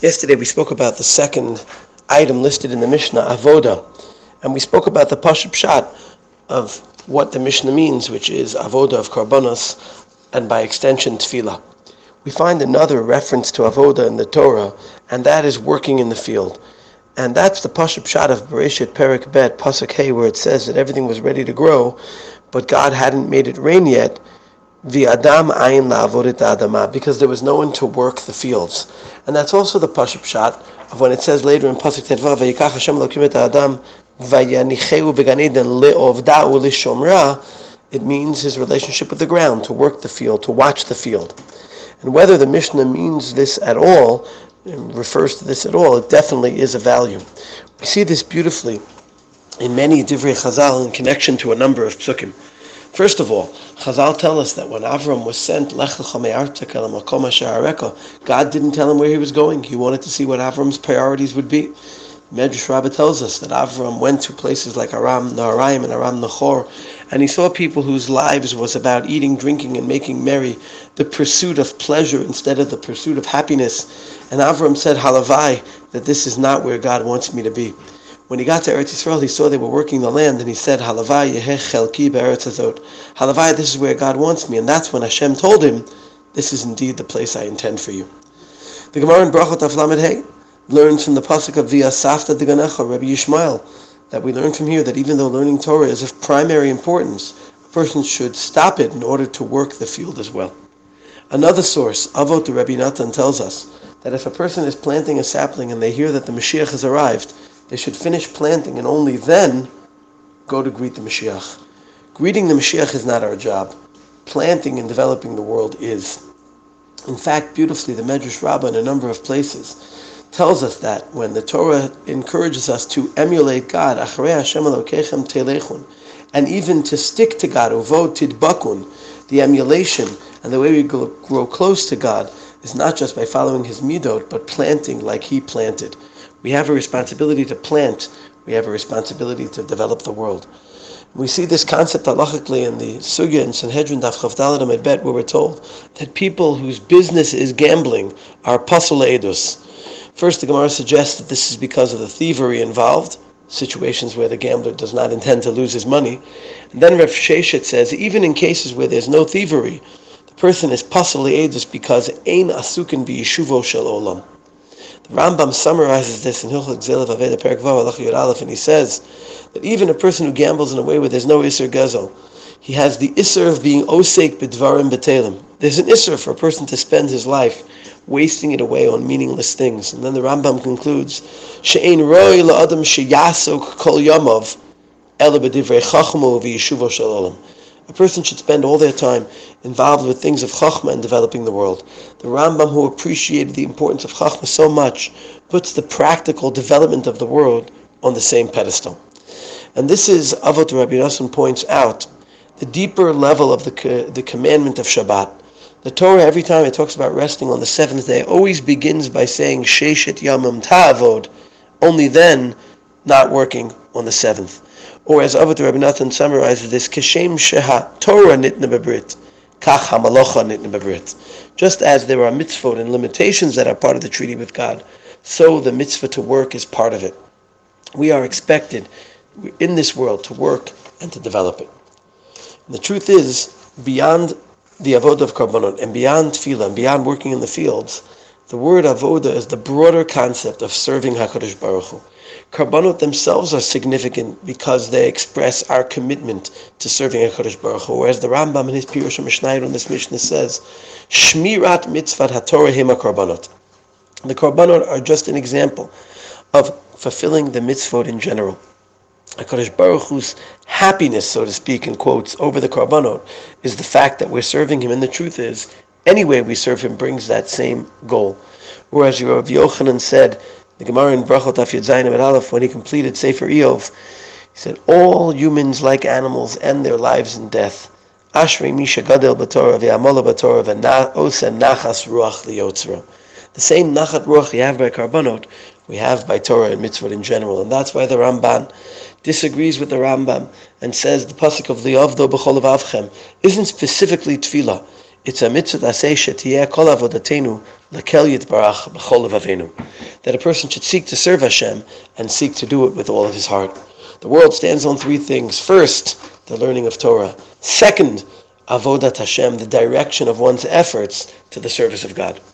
Yesterday we spoke about the second item listed in the Mishnah, Avoda, and we spoke about the Pashut Pshat of what the Mishnah means, which is Avoda of Karbanos, and by extension Tefillah. We find another reference to Avoda in the Torah, and that is working in the field. And that's the Pashut Pshat of Bereshit Perek Bet, Pasuk Hey, where it says that everything was ready to grow, but God hadn't made it rain yet, V'adam ayin la'avodet ha'adama, because there was no one to work the fields. And that's also the Pashut Pshat of when it says later in Pasuk Tedvav, Vayikach Hashem Elokim et ha'adam vayanicheu b'gan eden le'ovda u'lishomra. It means his relationship with the ground, to work the field, to watch the field. And whether the Mishnah means this at all, refers to this at all, it definitely is a value. We see this beautifully in many Divrei Chazal in connection to a number of psukim. First of all, Chazal tell us that when Avram was sent, God didn't tell him where he was going. He wanted to see what Avram's priorities would be. Medrash Rabbah tells us that Avram went to places like Aram Naharaim and Aram Nachor, and he saw people whose lives was about eating, drinking, and making merry, the pursuit of pleasure instead of the pursuit of happiness. And Avram said, Halavai, that this is not where God wants me to be. When he got to Eretz Yisrael, he saw they were working the land, and he said, Halavai yeheh chelki be'eretz hazot. Halavai, this is where God wants me. And that's when Hashem told him, this is indeed the place I intend for you. The Gemara in Brachot Daf Lamed Hey learns from the pasuk of V'asafta Deganecha, Rabbi Yishmael, that we learn from here that even though learning Torah is of primary importance, a person should stop it in order to work the field as well. Another source, Avot Rabbi Natan, tells us that if a person is planting a sapling and they hear that the Mashiach has arrived, they should finish planting and only then go to greet the Mashiach. Greeting the Mashiach is not our job. Planting and developing the world is. In fact, beautifully, the Medrash Rabbah in a number of places tells us that when the Torah encourages us to emulate God, Acharei Hashem Elokechem telechun, and even to stick to God, Uvod tidbakun, the emulation and the way we grow close to God is not just by following His midot, but planting like He planted. We have a responsibility to plant. We have a responsibility to develop the world. We see this concept halachically in the Sugya in Sanhedrin Daf Chav Daled Amud Bet, where we're told that people whose business is gambling are pasul edus. First, the Gemara suggests that this is because of the thievery involved, situations where the gambler does not intend to lose his money. And then Rav Sheshet says, even in cases where there's no thievery, the person is pasul edus because ein asukin b'yeshuvo shel olam. The Rambam summarizes this in Hilchot Gzela Vaveda Perek Vav Halacha Yud Aleph, and he says that even a person who gambles in a way where there's no Isser Gezel, he has the Isser of being Osek B'dvarim B'telim. There's an Isser for a person to spend his life wasting it away on meaningless things. And then the Rambam concludes, She'ein roi la'adam sheyasok kol yamav ela b'divrei chachma v'yeshuvo shel olam. A person should spend all their time involved with things of Chachma and developing the world. The Rambam, who appreciated the importance of Chachma so much, puts the practical development of the world on the same pedestal. And this is, Avot Rabbi Nassim points out, the deeper level of the commandment of Shabbat. The Torah, every time it talks about resting on the seventh day, always begins by saying, Sheshet Yamim Ta'avod, only then not working on the seventh. Or as Avot Rabbi Natan summarizes this, Keshem Sheha Torah Nitna B'Brit, Kach HaMalocha Nitna B'Brit. Just as there are mitzvot and limitations that are part of the treaty with God, so the mitzvah to work is part of it. We are expected in this world to work and to develop it. And the truth is, beyond the avodah of karbanot and beyond tefillah and beyond working in the fields, the word avodah is the broader concept of serving HaKadosh Baruch Hu. Karbanot themselves are significant because they express our commitment to serving HaKadosh Baruch Hu. Whereas the Rambam in his Pirush HaMishnayot on this Mishnah says, Shmirat mitzvat haTorah hema karbanot. The karbanot are just an example of fulfilling the mitzvot in general. HaKadosh Baruch Hu's happiness, so to speak, in quotes, over the karbanot is the fact that we're serving Him, and the truth is, any way we serve Him brings that same goal. Whereas Rav Yochanan said, the Gemara in Brachot Daf Yud Zayin Amud Aleph, when he completed Sefer Iyov, he said, all humans, like animals, end their lives in death. Ashrei Misha Gadel B'Torah V'Yamola B'Torah V'Osa Nachas Ruach Liyotzra. The same Nachat Ruach you have by Karbanot, we have by Torah and Mitzvot in general. And that's why the Ramban disagrees with the Rambam and says the pasuk of Li'avdo B'chol Avchem isn't specifically Tefillah. It's a mitzvah aseh shetiyeh kol avodatenu lekel yitbarach b'chol levavenu. that a person should seek to serve Hashem and seek to do it with all of his heart. The world stands on three things. First, the learning of Torah. Second, Avodat Hashem, the direction of one's efforts to the service of God.